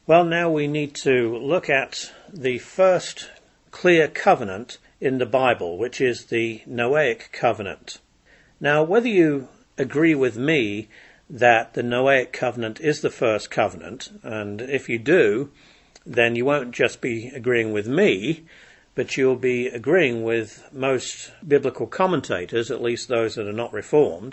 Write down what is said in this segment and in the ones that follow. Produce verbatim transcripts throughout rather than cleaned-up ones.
Well, now we need to look at the first clear covenant in the Bible, which is the Noahic covenant. Now, whether you agree with me that the Noahic covenant is the first covenant, and if you do, then you won't just be agreeing with me, but you'll be agreeing with most biblical commentators, at least those that are not Reformed,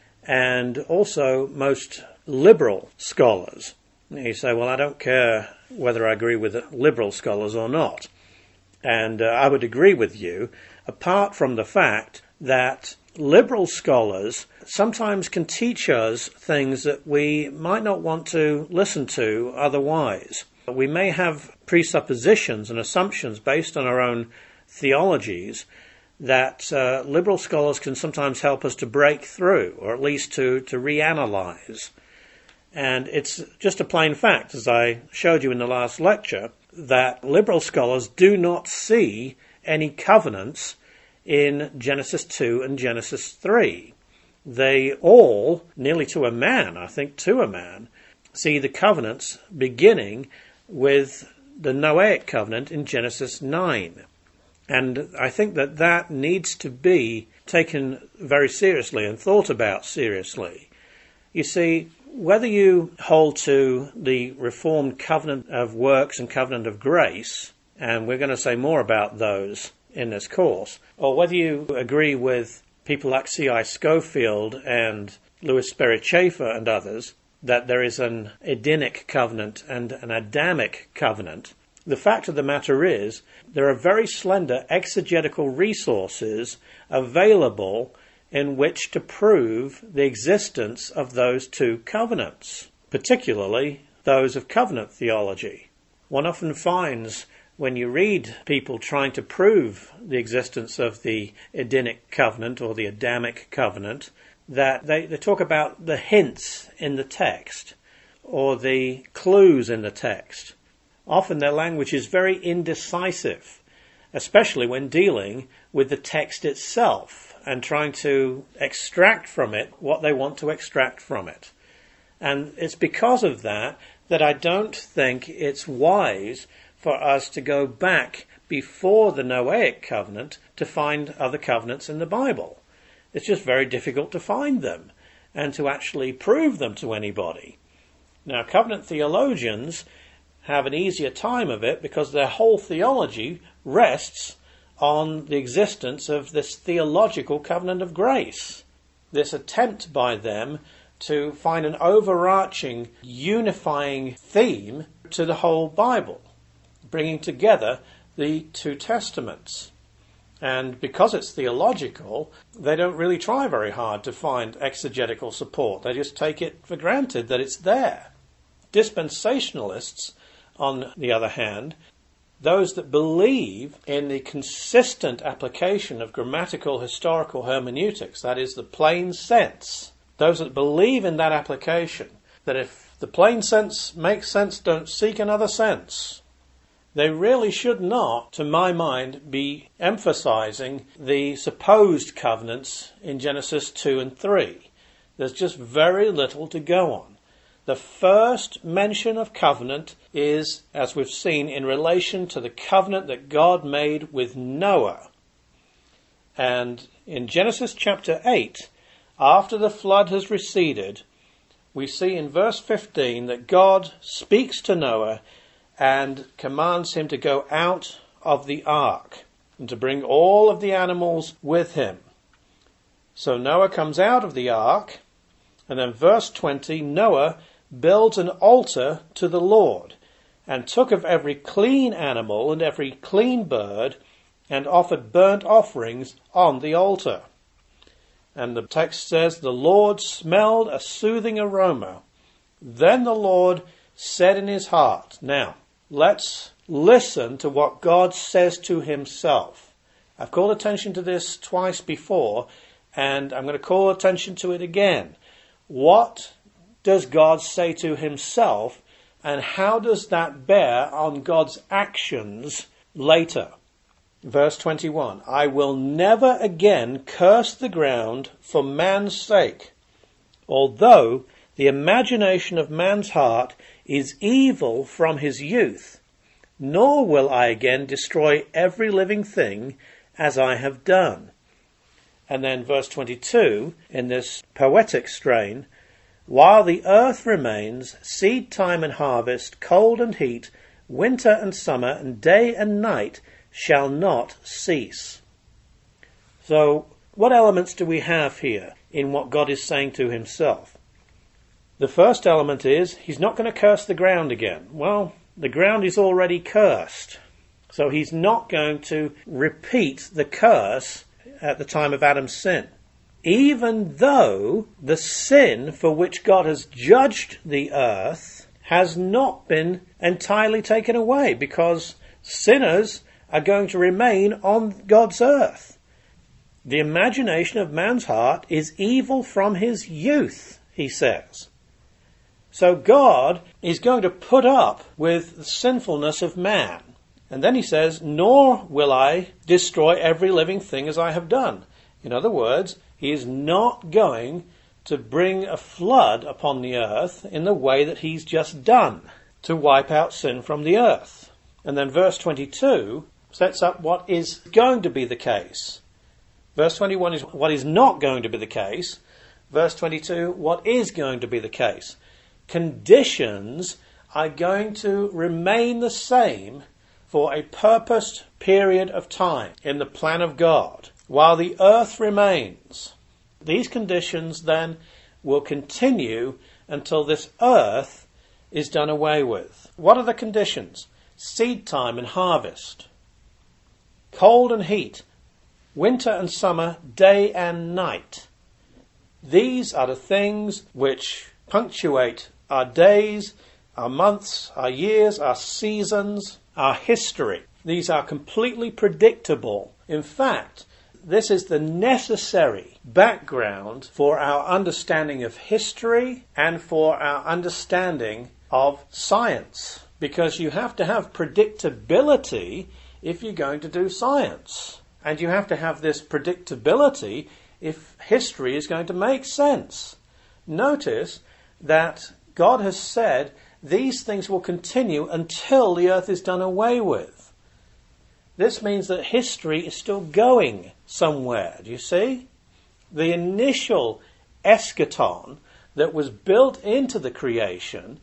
and also most liberal scholars. You say, well, I don't care whether I agree with liberal scholars or not. And uh, I would agree with you, apart from the fact that liberal scholars sometimes can teach us things that we might not want to listen to otherwise. We may have presuppositions and assumptions based on our own theologies that uh, liberal scholars can sometimes help us to break through, or at least to, to reanalyze. And it's just a plain fact, as I showed you in the last lecture, that liberal scholars do not see any covenants in Genesis two and Genesis three. They all, nearly to a man, I think to a man, see the covenants beginning with the Noahic covenant in Genesis nine. And I think that that needs to be taken very seriously and thought about seriously. You see, whether you hold to the Reformed covenant of works and covenant of grace, and we're going to say more about those in this course, or whether you agree with people like C I Scofield and Louis Sperry Chafer and others, that there is an Edenic covenant and an Adamic covenant, the fact of the matter is there are very slender exegetical resources available in which to prove the existence of those two covenants, particularly those of covenant theology. One often finds when you read people trying to prove the existence of the Edenic covenant or the Adamic covenant, that they, they talk about the hints in the text or the clues in the text. Often their language is very indecisive, especially when dealing with the text itself and trying to extract from it what they want to extract from it. And it's because of that that I don't think it's wise for us to go back before the Noahic covenant to find other covenants in the Bible. It's just very difficult to find them and to actually prove them to anybody. Now, covenant theologians have an easier time of it because their whole theology rests on the existence of this theological covenant of grace. This attempt by them to find an overarching, unifying theme to the whole Bible, bringing together the two testaments. And because it's theological, they don't really try very hard to find exegetical support. They just take it for granted that it's there. Dispensationalists, on the other hand, those that believe in the consistent application of grammatical historical hermeneutics, that is the plain sense, those that believe in that application, that if the plain sense makes sense, don't seek another sense, they really should not, to my mind, be emphasizing the supposed covenants in Genesis two and three. There's just very little to go on. The first mention of covenant is, as we've seen, in relation to the covenant that God made with Noah. And in Genesis chapter eight, after the flood has receded, we see in verse fifteen that God speaks to Noah and commands him to go out of the ark and to bring all of the animals with him. So Noah comes out of the ark, and then verse twenty, Noah builds an altar to the Lord, and took of every clean animal and every clean bird, and offered burnt offerings on the altar. And the text says, the Lord smelled a soothing aroma. Then the Lord said in his heart. Now, let's listen to what God says to himself. I've called attention to this twice before, and I'm going to call attention to it again. What does God say to himself, and how does that bear on God's actions later? Verse twenty-one, I will never again curse the ground for man's sake, although The imagination of man's heart is evil from his youth, nor will I again destroy every living thing as I have done. And then verse twenty-two, in this poetic strain, while the earth remains, seed time and harvest, cold and heat, winter and summer, and day and night shall not cease. So, what elements do we have here in what God is saying to himself? The first element is, he's not going to curse the ground again. Well, the ground is already cursed. So he's not going to repeat the curse at the time of Adam's sin. Even though the sin for which God has judged the earth has not been entirely taken away, because sinners are going to remain on God's earth. The imagination of man's heart is evil from his youth, he says. So God is going to put up with the sinfulness of man. And then he says, nor will I destroy every living thing as I have done. In other words, he is not going to bring a flood upon the earth in the way that he's just done, to wipe out sin from the earth. And then verse twenty-two sets up what is going to be the case. Verse twenty-one is what is not going to be the case. Verse twenty-two, what is going to be the case. Conditions are going to remain the same for a purposed period of time in the plan of God, while the earth remains. These conditions then will continue until this earth is done away with. What are the conditions? Seed time and harvest, cold and heat, winter and summer, day and night. These are the things which punctuate our days, our months, our years, our seasons, our history. These are completely predictable. In fact, this is the necessary background for our understanding of history and for our understanding of science. Because you have to have predictability if you're going to do science. And you have to have this predictability if history is going to make sense. Notice that God has said these things will continue until the earth is done away with. This means that history is still going somewhere. Do you see? The initial eschaton that was built into the creation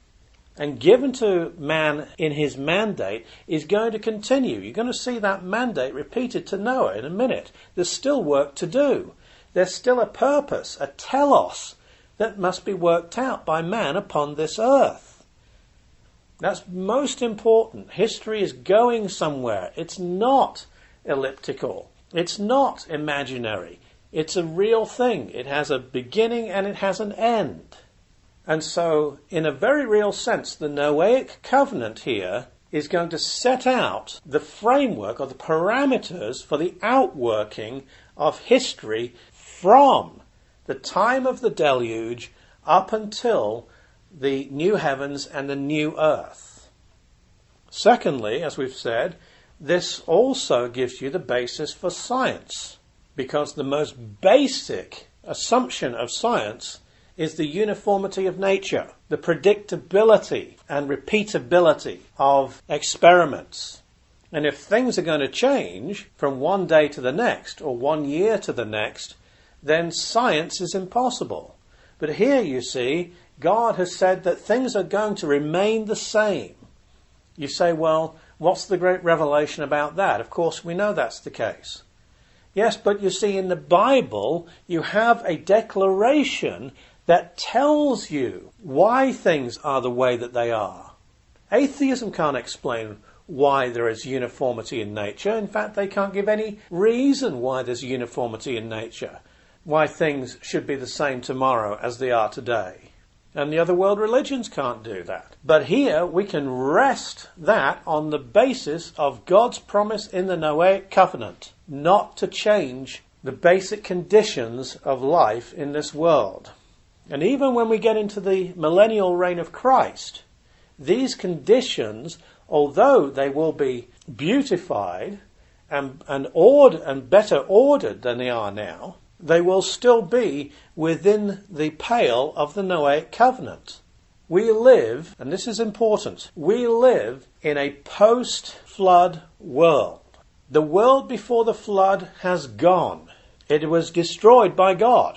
and given to man in his mandate is going to continue. You're going to see that mandate repeated to Noah in a minute. There's still work to do. There's still a purpose, a telos, that must be worked out by man upon this earth. That's most important. History is going somewhere. It's not elliptical. It's not imaginary. It's a real thing. It has a beginning and it has an end. And so, in a very real sense, the Noahic covenant here is going to set out the framework or the parameters for the outworking of history from the time of the deluge up until the new heavens and the new earth. Secondly, as we've said, this also gives you the basis for science, because the most basic assumption of science is the uniformity of nature, the predictability and repeatability of experiments. And if things are going to change from one day to the next or one year to the next, then science is impossible. But here you see, God has said that things are going to remain the same. You say, well, what's the great revelation about that? Of course, we know that's the case. Yes, but you see, in the Bible, you have a declaration that tells you why things are the way that they are. Atheism can't explain why there is uniformity in nature. In fact, they can't give any reason why there's uniformity in nature, why things should be the same tomorrow as they are today. And the other world religions can't do that. But here we can rest that on the basis of God's promise in the Noahic covenant, not to change the basic conditions of life in this world. And even when we get into the millennial reign of Christ, these conditions, although they will be beautified and, and, ordered, and better ordered than they are now, they will still be within the pale of the Noahic covenant. We live, and this is important, we live in a post-flood world. The world before the flood has gone. It was destroyed by God.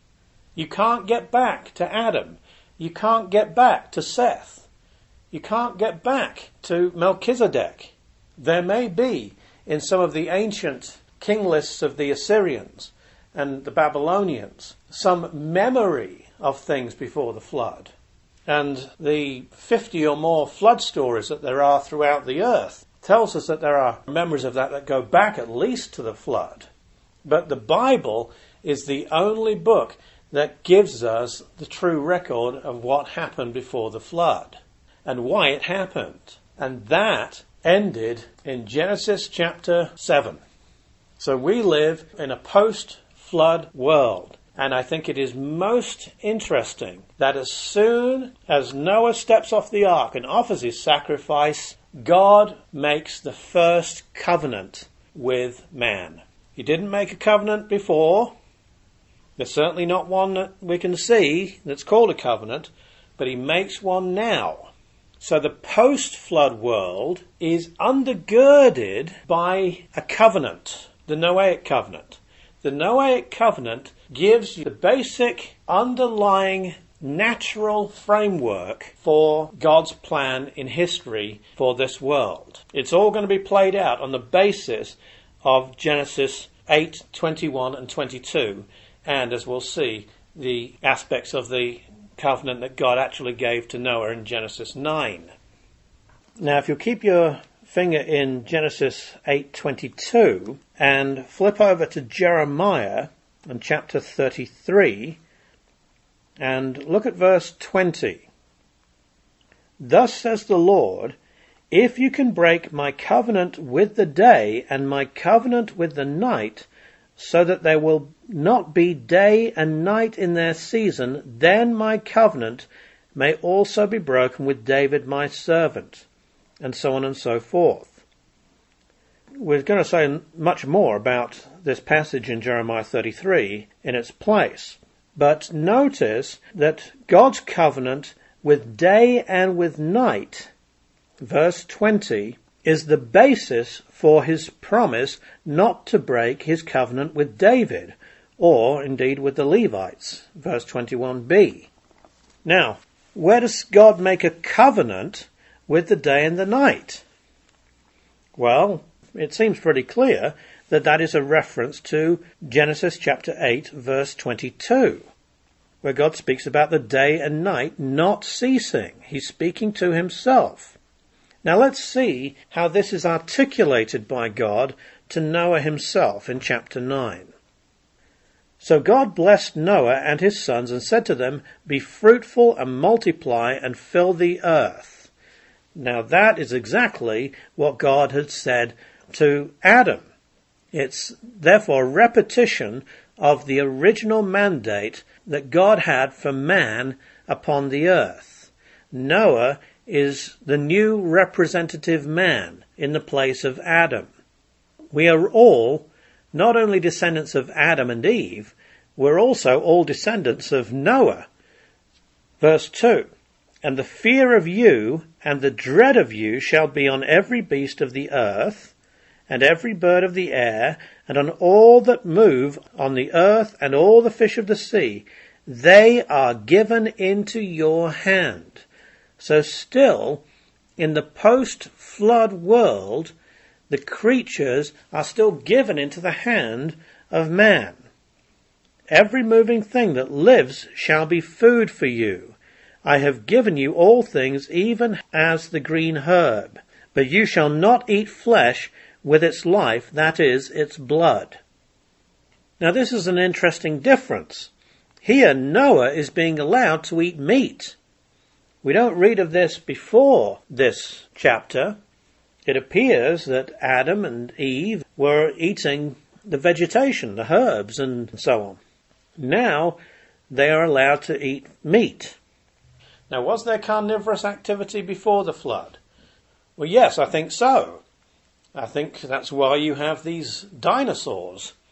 You can't get back to Adam. You can't get back to Seth. You can't get back to Melchizedek. There may be, in some of the ancient king lists of the Assyrians and the Babylonians, some memory of things before the flood. And the fifty or more flood stories that there are throughout the earth tells us that there are memories of that that go back at least to the flood. But the Bible is the only book that gives us the true record of what happened before the flood and why it happened. And that ended in Genesis chapter seven. So we live in a post-flood world. And I think it is most interesting that as soon as Noah steps off the ark and offers his sacrifice, God makes the first covenant with man. He didn't make a covenant before. There's certainly not one that we can see that's called a covenant, but he makes one now. So the post-flood world is undergirded by a covenant, the Noahic covenant. The Noahic covenant gives you the basic underlying natural framework for God's plan in history for this world. It's all going to be played out on the basis of Genesis eight, twenty-one and twenty-two, and as we'll see, the aspects of the covenant that God actually gave to Noah in Genesis nine. Now, if you'll keep your finger in Genesis eight twenty-two and flip over to Jeremiah and chapter thirty-three and look at verse twenty. Thus says the Lord, if you can break my covenant with the day and my covenant with the night, so that there will not be day and night in their season, then my covenant may also be broken with David my servant, and so on and so forth. We're going to say much more about this passage in Jeremiah thirty-three in its place. But notice that God's covenant with day and with night, verse twenty, is the basis for his promise not to break his covenant with David, or indeed with the Levites, verse twenty-one b. Now, where does God make a covenant with the day and the night? Well, it seems pretty clear that that is a reference to Genesis chapter eight, verse twenty-two, where God speaks about the day and night not ceasing. He's speaking to himself. Now let's see how this is articulated by God to Noah himself in chapter nine. So God blessed Noah and his sons and said to them, be fruitful and multiply and fill the earth. Now that is exactly what God had said to Adam. It's therefore a repetition of the original mandate that God had for man upon the earth. Noah is the new representative man in the place of Adam. We are all not only descendants of Adam and Eve, we're also all descendants of Noah. Verse two, and the fear of you and the dread of you shall be on every beast of the earth, and every bird of the air, and on all that move on the earth, and all the fish of the sea. They are given into your hand. So still, in the post-flood world, the creatures are still given into the hand of man. Every moving thing that lives shall be food for you. I have given you all things, even as the green herb. But you shall not eat flesh with its life, that is, its blood. Now this is an interesting difference. Here Noah is being allowed to eat meat. We don't read of this before this chapter. It appears that Adam and Eve were eating the vegetation, the herbs and so on. Now they are allowed to eat meat. Now, was there carnivorous activity before the flood? Well, yes, I think so. I think that's why you have these dinosaurs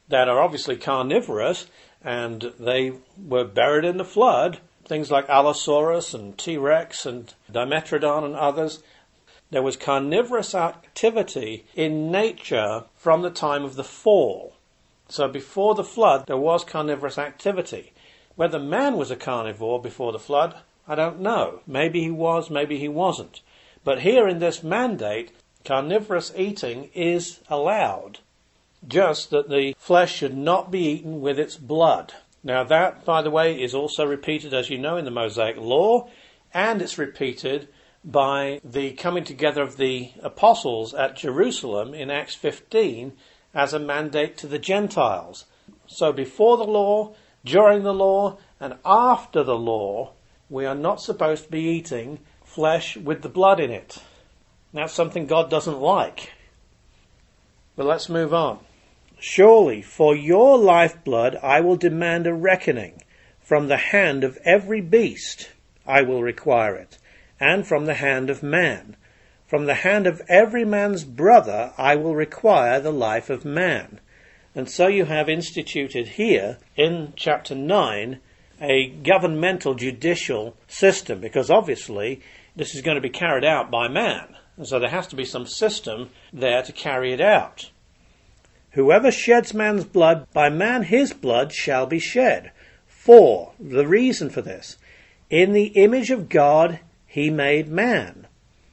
that are obviously carnivorous, and they were buried in the flood. Things like Allosaurus and T-Rex and Dimetrodon and others. There was carnivorous activity in nature from the time of the fall. So before the flood, there was carnivorous activity. Whether man was a carnivore before the flood, I don't know. Maybe he was, maybe he wasn't. But here in this mandate, carnivorous eating is allowed. Just that the flesh should not be eaten with its blood. Now that, by the way, is also repeated, as you know, in the Mosaic Law, and it's repeated by the coming together of the apostles at Jerusalem in Acts fifteen as a mandate to the Gentiles. So before the law, during the law, and after the law, we are not supposed to be eating flesh with the blood in it. That's something God doesn't like. But let's move on. Surely for your lifeblood I will demand a reckoning. From the hand of every beast I will require it, and from the hand of man. From the hand of every man's brother I will require the life of man. And so you have instituted here in chapter nine a governmental judicial system, because obviously this is going to be carried out by man. And so there has to be some system there to carry it out. Whoever sheds man's blood, by man his blood shall be shed. For, the reason for this, in the image of God he made man.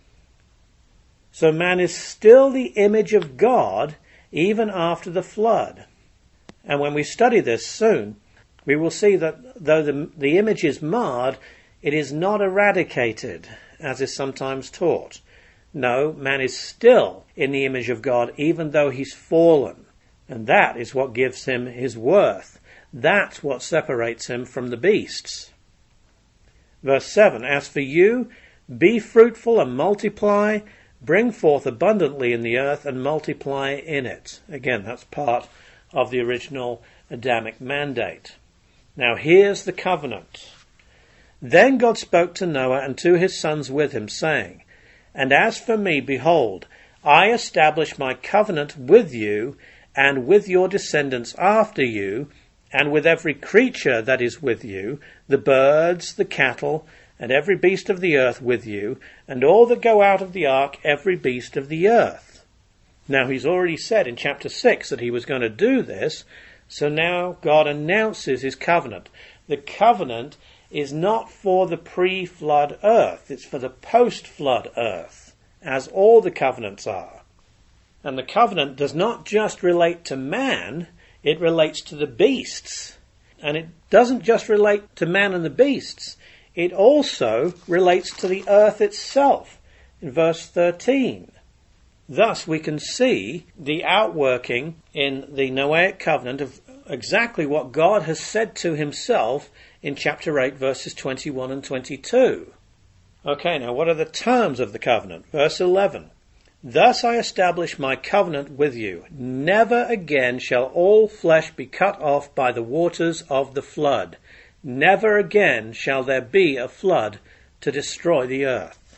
So man is still the image of God even after the flood. And when we study this soon, we will see that though the, the image is marred, it is not eradicated, as is sometimes taught. No, man is still in the image of God even though he's fallen. And that is what gives him his worth. That's what separates him from the beasts. Verse seven, as for you, be fruitful and multiply, bring forth abundantly in the earth and multiply in it. Again, that's part of the original Adamic mandate. Now here's the covenant. Then God spoke to Noah and to his sons with him, saying, And as for me, behold, I establish my covenant with you, and with your descendants after you, and with every creature that is with you, the birds, the cattle, and every beast of the earth with you, and all that go out of the ark, every beast of the earth. Now he's already said in chapter six that he was going to do this, so now God announces his covenant. The covenant is not for the pre-flood earth, it's for the post-flood earth, as all the covenants are. And the covenant does not just relate to man, it relates to the beasts. And it doesn't just relate to man and the beasts, it also relates to the earth itself in verse thirteen. Thus we can see the outworking in the Noahic covenant of exactly what God has said to himself in chapter eight verses twenty-one and twenty-two. Okay, now what are the terms of the covenant? Verse eleven. Thus I establish my covenant with you. Never again shall all flesh be cut off by the waters of the flood. Never again shall there be a flood to destroy the earth.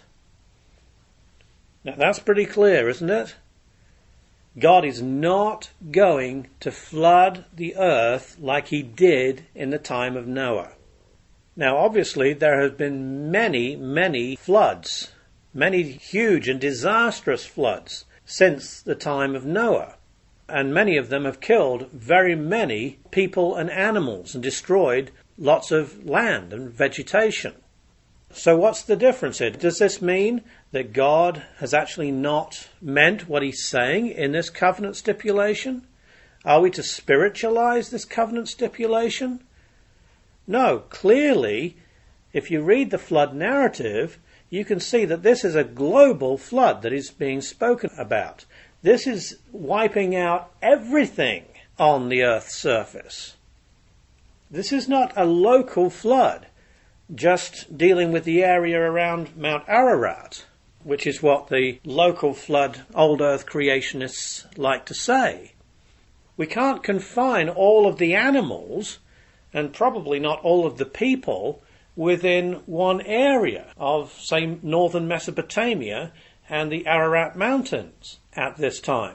Now that's pretty clear, isn't it? God is not going to flood the earth like he did in the time of Noah. Now obviously there have been many, many floods. Many huge and disastrous floods since the time of Noah. And many of them have killed very many people and animals and destroyed lots of land and vegetation. So what's the difference here? Does this mean that God has actually not meant what he's saying in this covenant stipulation? Are we to spiritualize this covenant stipulation? No, clearly, if you read the flood narrative, you can see that this is a global flood that is being spoken about. This is wiping out everything on the earth's surface. This is not a local flood, just dealing with the area around Mount Ararat, which is what the local flood old earth creationists like to say. We can't confine all of the animals, and probably not all of the people, within one area of, say, northern Mesopotamia and the Ararat Mountains at this time.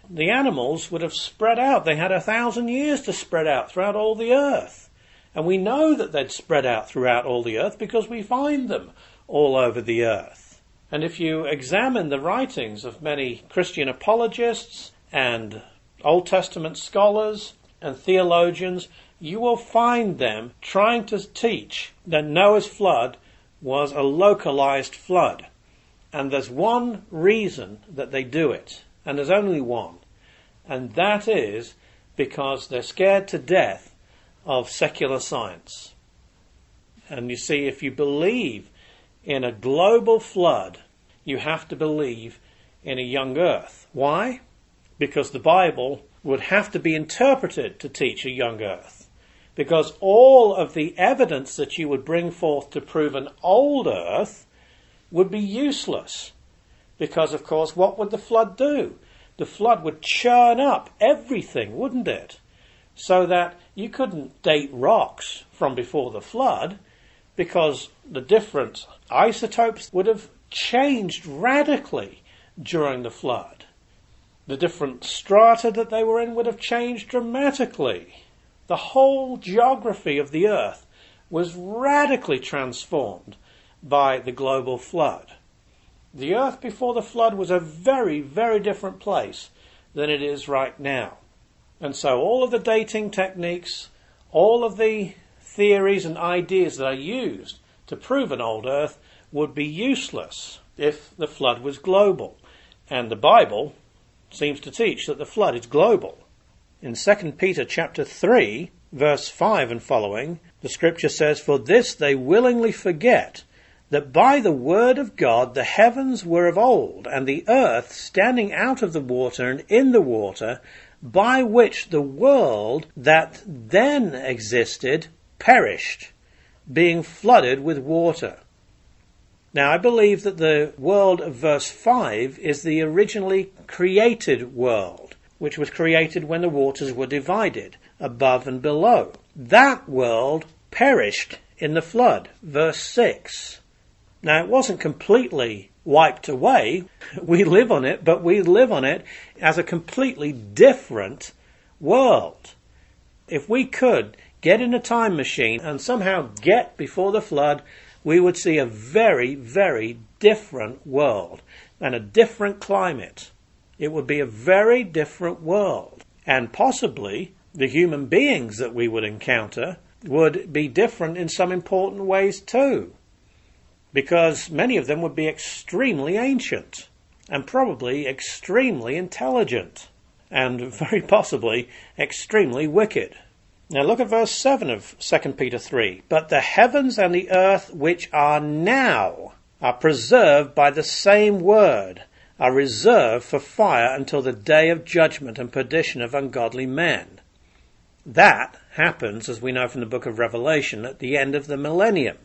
the animals would have spread out. They had a thousand years to spread out throughout all the earth. And we know that they'd spread out throughout all the earth because we find them all over the earth. And if you examine the writings of many Christian apologists and Old Testament scholars and theologians, you will find them trying to teach that Noah's flood was a localized flood. And there's one reason that they do it, and there's only one, and that is because they're scared to death of secular science. And you see, if you believe in a global flood, you have to believe in a young earth. Why? Because the Bible would have to be interpreted to teach a young earth. Because all of the evidence that you would bring forth to prove an old earth would be useless. Because, of course, what would the flood do? The flood would churn up everything, wouldn't it? So that you couldn't date rocks from before the flood, because the different isotopes would have changed radically during the flood. The different strata that they were in would have changed dramatically. The whole geography of the earth was radically transformed by the global flood. The earth before the flood was a very, very different place than it is right now. And so all of the dating techniques, all of the theories and ideas that are used to prove an old earth would be useless if the flood was global. And the Bible seems to teach that the flood is global. In Second Peter chapter three, verse five and following, the scripture says, "For this they willingly forget, that by the word of God the heavens were of old, and the earth standing out of the water and in the water, by which the world that then existed perished, being flooded with water." Now, I believe that the world of verse five is the originally created world, which was created when the waters were divided above and below. That world perished in the flood, verse six. Now, it wasn't completely wiped away. We live on it, but we live on it as a completely different world. If we could get in a time machine and somehow get before the flood, we would see a very, very different world and a different climate. It would be a very different world. And possibly the human beings that we would encounter would be different in some important ways too. Because many of them would be extremely ancient and probably extremely intelligent and very possibly extremely wicked. Now look at verse seven of Second Peter three. "But the heavens and the earth which are now are preserved by the same word, are reserved for fire until the day of judgment and perdition of ungodly men." That happens, as we know from the book of Revelation, at the end of the millennium.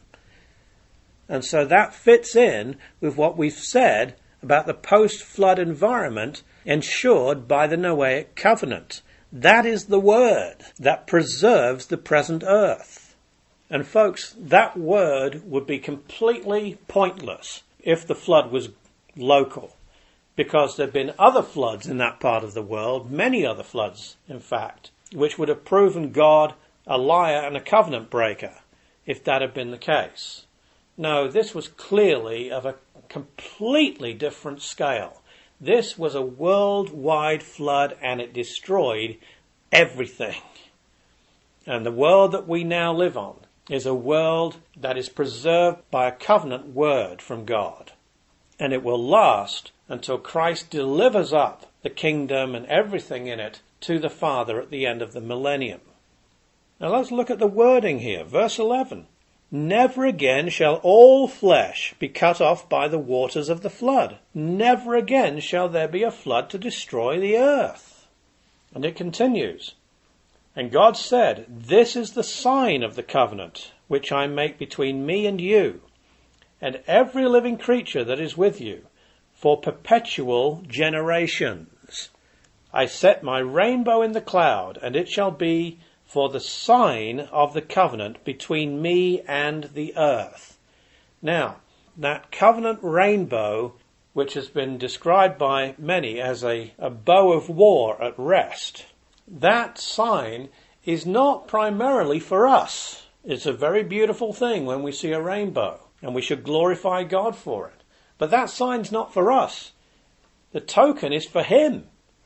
And so that fits in with what we've said about the post-flood environment ensured by the Noahic covenant. That is the word that preserves the present earth. And folks, that word would be completely pointless if the flood was local, because there have been other floods in that part of the world, many other floods, in fact, which would have proven God a liar and a covenant breaker if that had been the case. No, this was clearly of a completely different scale. This was a worldwide flood, and it destroyed everything. And the world that we now live on is a world that is preserved by a covenant word from God. And it will last until Christ delivers up the kingdom and everything in it to the Father at the end of the millennium. Now let's look at the wording here. Verse eleven. "Never again shall all flesh be cut off by the waters of the flood. Never again shall there be a flood to destroy the earth." And it continues. "And God said, This is the sign of the covenant which I make between me and you, and every living creature that is with you, for perpetual generations. I set my rainbow in the cloud, and it shall be for the sign of the covenant between me and the earth." Now, that covenant rainbow which has been described by many as a, a bow of war at rest, that sign is not primarily for us. It's a very beautiful thing when we see a rainbow, and we should glorify God for it. But that sign's not for us. The token is for him,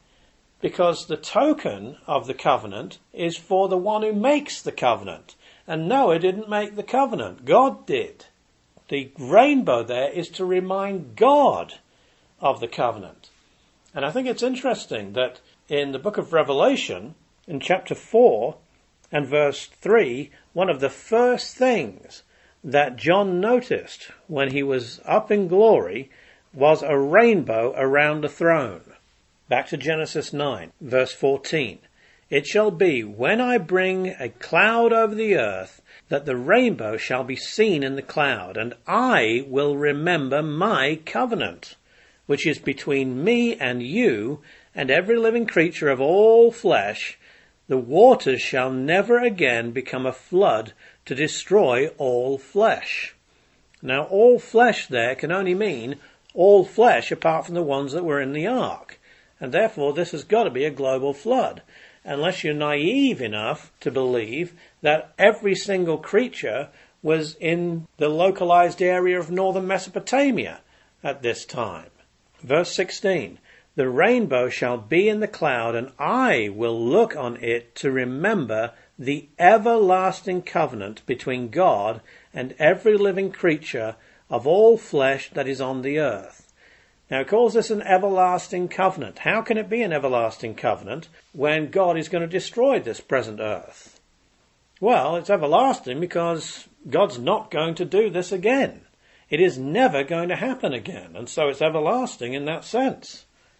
because the token of the covenant is for the one who makes the covenant. And Noah didn't make the covenant. God did. The rainbow there is to remind God of the covenant. And I think it's interesting that in the book of Revelation, in chapter four and verse three, one of the first things that John noticed when he was up in glory was a rainbow around the throne. Back to Genesis nine, verse fourteen. It shall be, when I bring a cloud over the earth, that the rainbow shall be seen in the cloud, and I will remember my covenant, which is between me and you and every living creature of all flesh. The waters shall never again become a flood to destroy all flesh. Now, all flesh there can only mean all flesh apart from the ones that were in the ark. And therefore, this has got to be a global flood, unless you're naive enough to believe that every single creature was in the localized area of northern Mesopotamia at this time. Verse sixteen, the rainbow shall be in the cloud, and I will look on it to remember the everlasting covenant between God and every living creature of all flesh that is on the earth. Now, it calls this an everlasting covenant. How can it be an everlasting covenant when God is going to destroy this present earth? Well, it's everlasting because God's not going to do this again. It is never going to happen again, and so it's everlasting in that sense.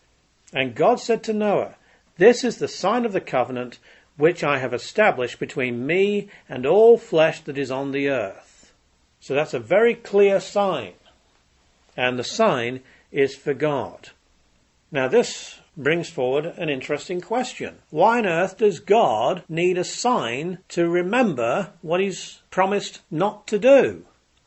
And God said to Noah, this is the sign of the covenant which I have established between me and all flesh that is on the earth. So that's a very clear sign. And the sign is for God. Now this brings forward an interesting question. Why on earth does God need a sign to remember what he's promised not to do?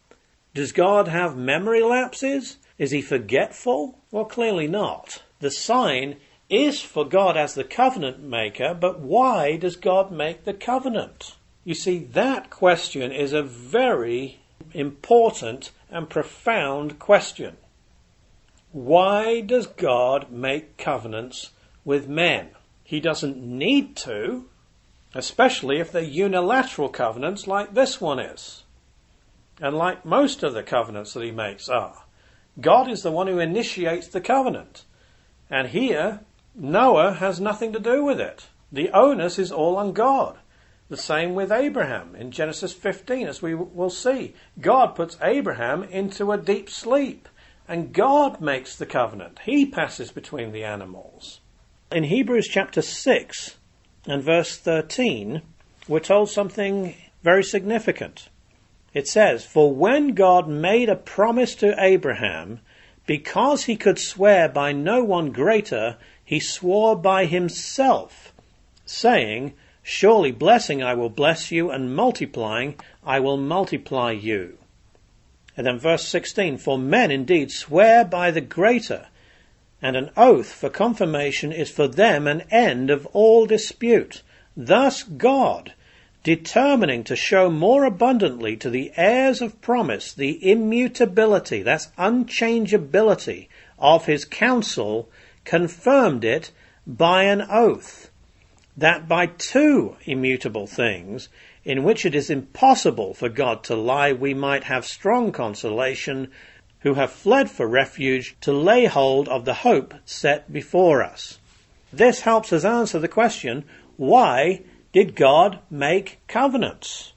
Does God have memory lapses? Is he forgetful? Well, clearly not. The sign is for God as the covenant maker, but why does God make the covenant? You see, that question is a very important and profound question. Why does God make covenants with men? He doesn't need to, especially if they're unilateral covenants like this one is, and like most of the covenants that he makes are. God is the one who initiates the covenant, and here Noah has nothing to do with it. The onus is all on God. The same with Abraham in Genesis fifteen, as we will see. God puts Abraham into a deep sleep, and God makes the covenant. He passes between the animals. In Hebrews chapter six and verse thirteen, we're told something very significant. It says, for when God made a promise to Abraham, because he could swear by no one greater, he swore by himself, saying, surely blessing I will bless you, and multiplying I will multiply you. And then verse sixteen, for men indeed swear by the greater, and an oath for confirmation is for them an end of all dispute. Thus God, determining to show more abundantly to the heirs of promise the immutability, that's unchangeability, of his counsel, confirmed it by an oath, that by two immutable things, in which it is impossible for God to lie, we might have strong consolation, who have fled for refuge, to lay hold of the hope set before us. This helps us answer the question, why did God make covenants?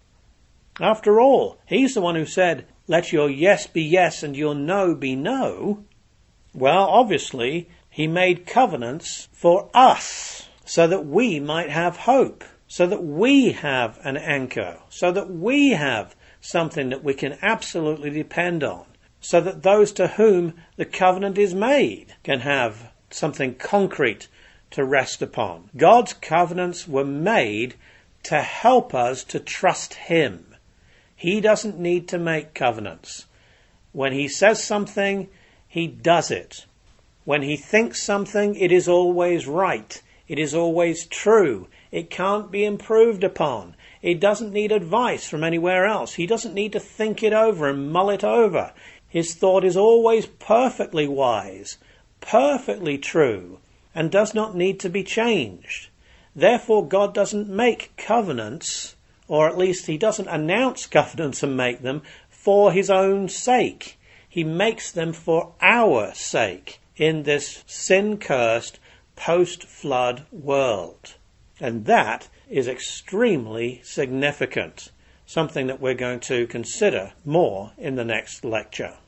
After all, he's the one who said, let your yes be yes and your no be no. Well, obviously, he made covenants for us, so that we might have hope, so that we have an anchor, so that we have something that we can absolutely depend on, so that those to whom the covenant is made can have something concrete to rest upon. God's covenants were made to help us to trust him. He doesn't need to make covenants. When he says something, he does it. When he thinks something, it is always right. It is always true. It can't be improved upon. It doesn't need advice from anywhere else. He doesn't need to think it over and mull it over. His thought is always perfectly wise, perfectly true, and does not need to be changed. Therefore, God doesn't make covenants, or at least he doesn't announce covenants and make them for his own sake. He makes them for our sake in this sin-cursed post-flood world. And that is extremely significant, something that we're going to consider more in the next lecture.